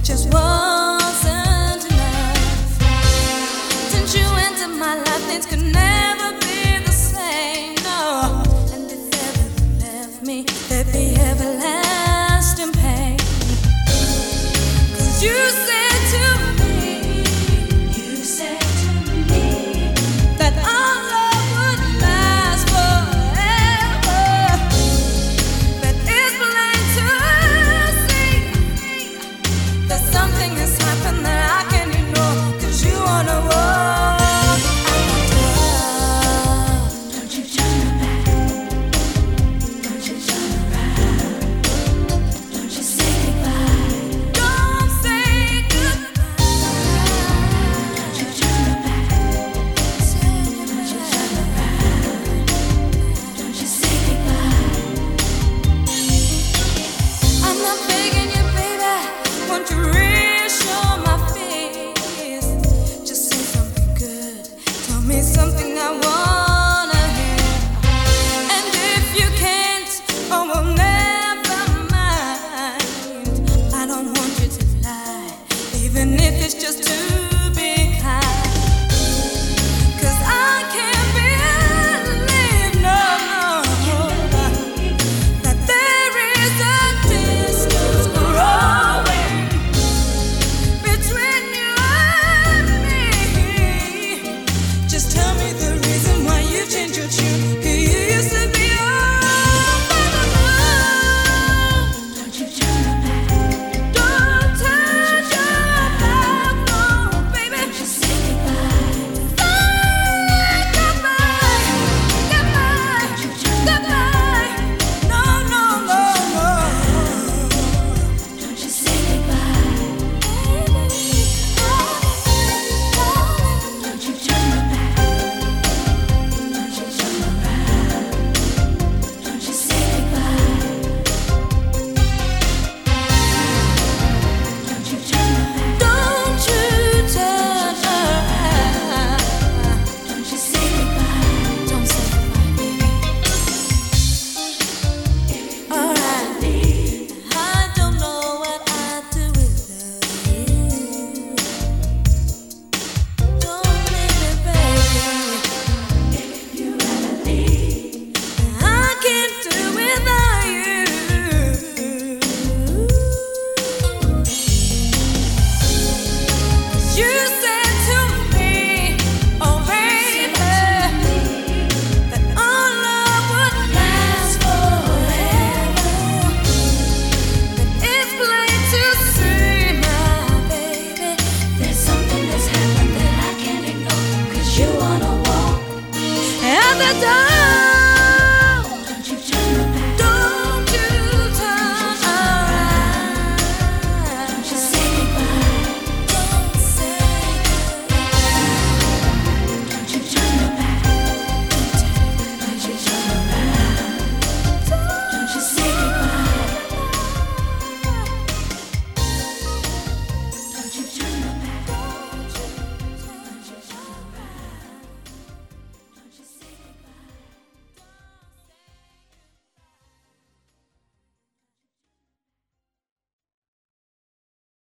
just wasn't enough. Since you entered my life, things could never be the same. No, and if ever you left me, there'd be everlasting pain. 'Cause you said to me that our love would last forever. But it's plain to see that something is